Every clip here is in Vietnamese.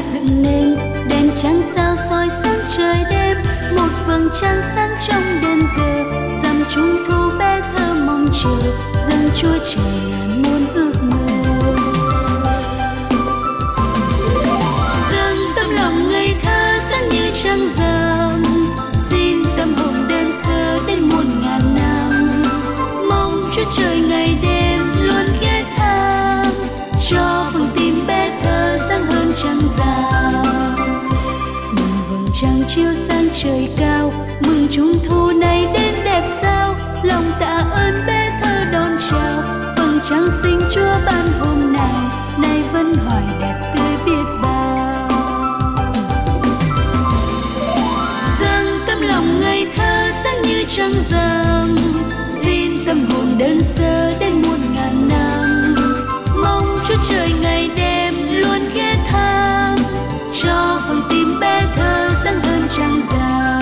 dựng nên đèn trắng sao soi sáng trời đêm, một vầng trăng sáng trong đêm giờ, dằm trung thu bé thơ mong chờ, dâng Chúa trời ngàn muôn ước mơ. Dâng tấm lòng ngây thơ sáng như trăng rằm, xin tâm hồn đơn sơ đến muôn ngàn năm, mong Chúa trời ngày đêm luôn ghé thăm, cho vầng tim bé thơ sáng hơn trăng rằm. Mừng vầng trăng chiếu sáng trời cao, mừng trung thu này đến đẹp sao, lòng tạ ơn bé thơ đón chào, vầng trăng xinh Chúa ban hôm nào, nay vẫn hoài đẹp tươi biết bao. Dâng tấm lòng ngây thơ sáng như trăng rằm, xin tâm hồn đơn sơ đến muôn ngàn năm, mong Chúa trời ngày đêm luôn ghé thăm, cho vầng tim bé thơ sáng hơn trăng rằm.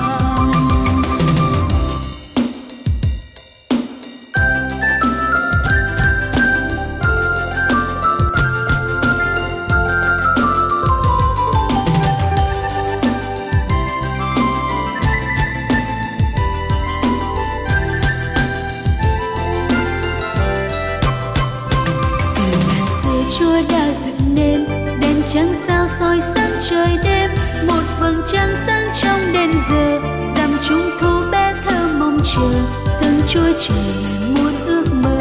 Chúa đã dựng nên đèn trắng sao soi sáng trời đêm, một vầng trăng sáng trong đêm giờ, dằm trung thu bé thơ mong chờ, dâng Chúa trời ngàn muôn ước mơ.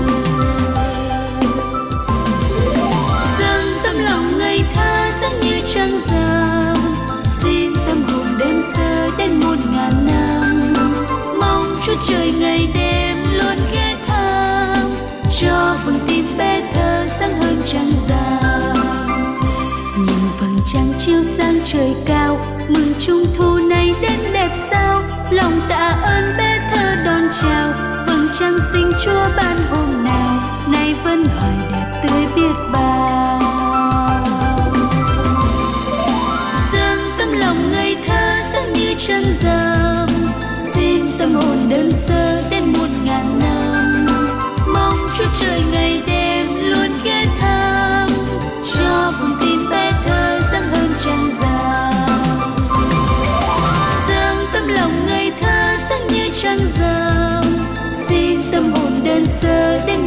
Dâng tấm lòng ngây thơ sáng như trăng rằm, xin tâm hồn đơn sơ đến muôn ngàn năm, mong Chúa trời ngày đêm luôn ghé thăm, cho vầng tim bé thơ sáng hơn trăng rằm. Nhìn vầng trăng chiếu sáng trời cao, mừng trung thu này đến đẹp sao, lòng tạ ơn bé thơ đón chào, vầng trăng xinh Chúa ban hôm nào, nay vẫn hoài đẹp tươi biết bao. Dâng tấm lòng ngây thơ sáng như trăng rằm, xin tâm hồn đơn sơ đến muôn ngàn năm, mong Chúa trời ngày đêm luôn ghé thăm, cho vầng tim bé thơ sáng hơn trăng rằm. Dâng tấm lòng ngây thơ sáng như trăng rằm, xin tâm hồn đơn sơ đến